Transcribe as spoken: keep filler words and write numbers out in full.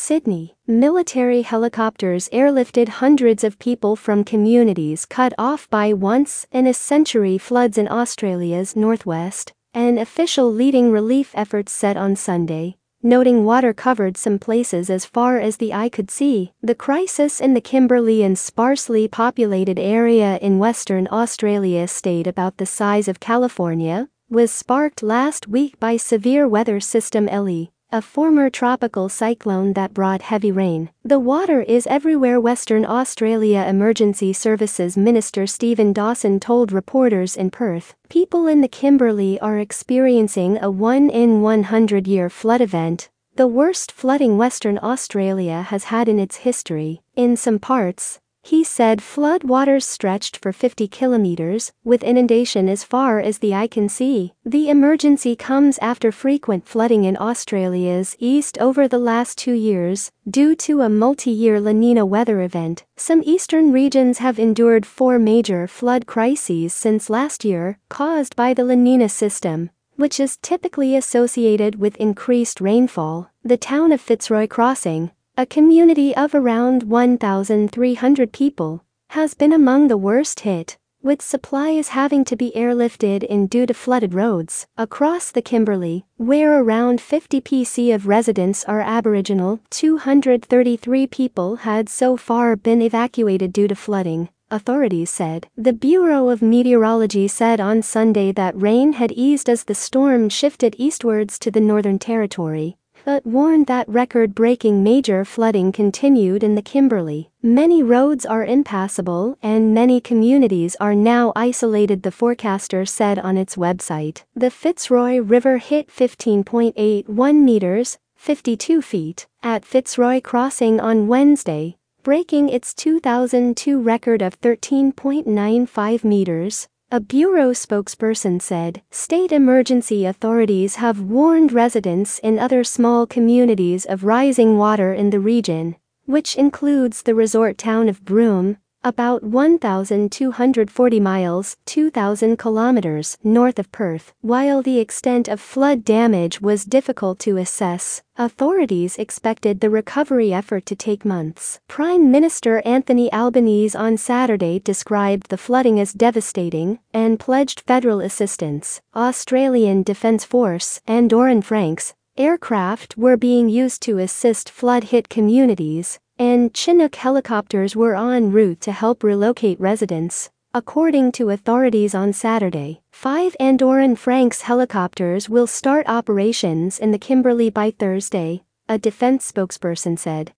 Sydney, military helicopters airlifted hundreds of people from communities cut off by once-in-a-century floods in Australia's northwest, an official leading relief efforts said on Sunday, noting water covered some places as far as the eye could see. The crisis in the Kimberley and sparsely populated area in Western Australia, a state about the size of California, was sparked last week by severe weather system Ellie, a former tropical cyclone that brought heavy rain. The water is everywhere, Western Australia Emergency Services Minister Stephen Dawson told reporters in Perth. People in the Kimberley are experiencing a one in one hundred year flood event, the worst flooding Western Australia has had in its history. In some parts, he said, flood waters stretched for fifty kilometers, with inundation as far as the eye can see. The emergency comes after frequent flooding in Australia's east over the last two years, due to a multi-year La Nina weather event. Some eastern regions have endured four major flood crises since last year, caused by the La Nina system, which is typically associated with increased rainfall. The town of Fitzroy Crossing, a community of around one thousand three hundred people, has been among the worst hit, with supplies having to be airlifted in due to flooded roads. Across the Kimberley, where around fifty percent of residents are Aboriginal, two hundred thirty-three people had so far been evacuated due to flooding, authorities said. The Bureau of Meteorology said on Sunday that rain had eased as the storm shifted eastwards to the Northern Territory, but warned that record-breaking major flooding continued in the Kimberley. Many roads are impassable and many communities are now isolated, the forecaster said on its website. The Fitzroy River hit fifteen point eight one meters, fifty-two feet, at Fitzroy Crossing on Wednesday, breaking its two thousand two record of thirteen point nine five meters. A bureau spokesperson said. State emergency authorities have warned residents in other small communities of rising water in the region, which includes the resort town of Broome, about one thousand two hundred forty miles, two thousand kilometers, north of Perth. While the extent of flood damage was difficult to assess, authorities expected the recovery effort to take months. Prime Minister Anthony Albanese on Saturday described the flooding as devastating and pledged federal assistance. Australian Defence Force Andorran Franks aircraft were being used to assist flood-hit communities, and Chinook helicopters were en route to help relocate residents. According to authorities on Saturday, five Andorran Franks helicopters will start operations in the Kimberley by Thursday, a defense spokesperson said.